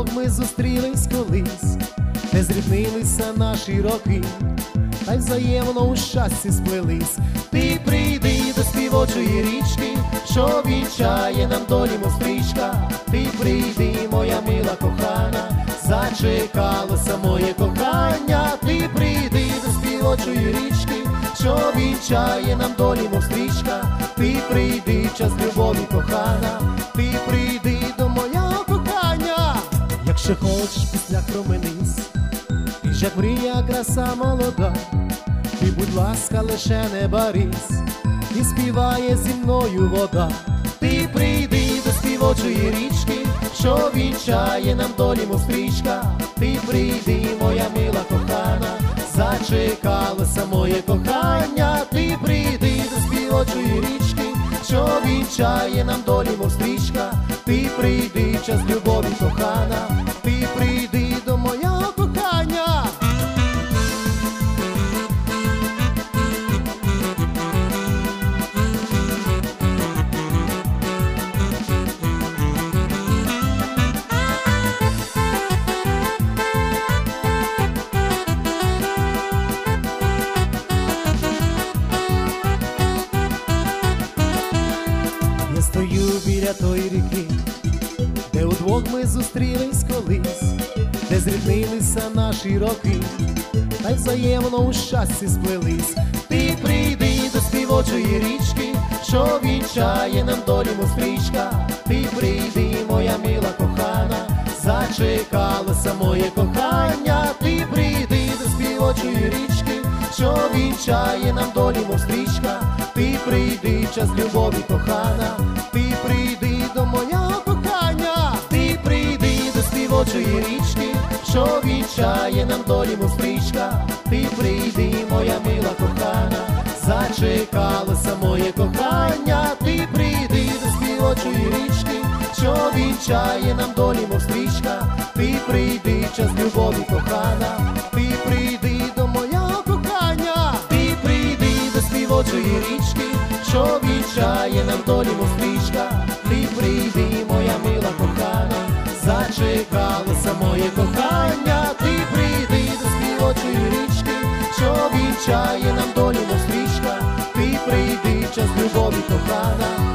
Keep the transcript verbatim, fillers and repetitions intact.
удвох ми зустрілись колись, де зрівнилися наші роки, та й взаємно у щасті сплелись. Ти прийди до співочої річки, що вінчає нам долі мостричка. Ти прийди, моя мила кохана, зачекалося моє кохання. Ти прийди до співочої річки, що вінчає нам долі мостричка. Ти прийди, час любові кохана, ти прийди до мого кохання. Якщо хочеш, після променись, ти ж як мрія, краса молода, ти, будь ласка, лише не барись, і співає зі мною вода. Ти прийди до співочої річки, що вінчає нам долі мостричка. Ти прийди, моя мила кохана, зачекалося моє кохання. Ти прийди до співочої річки, що вінчає нам долі мостричка. Ти прийди, час любові кохана, ти прийди до мого кохання. Я стою біля тої ріки, де удвох ми зустрілись колись, де зріднилися наші роки, та й взаємно у щасті сплелись. Ти прийди до співочої річки, що вінчає нам долі мостричка. Ти прийди, моя мила кохана, зачекалося моє кохання. Ти прийди до співочої річки, що вінчає нам долі мостричка. Ти прийди, час любові кохана, ти прийди до мого кохання. Ти прийди до співочої річки, що вінчає нам долі мостричка. Ти прийди, моя мила кохана, зачекалося моє кохання. Ти прийди до співочої річки, що вінчає нам долі мостричка. Ти прийди, час любові кохана, ти прийди до мого кохання. Ти прийди до співочої річки, що вінчає нам долі мостричка. Ти прийди, моя мила кохана, зачекалося моє кохання. Ти прийди до співочої річки, що вінчає нам долі мостричка. Ти прийди, час любові кохана,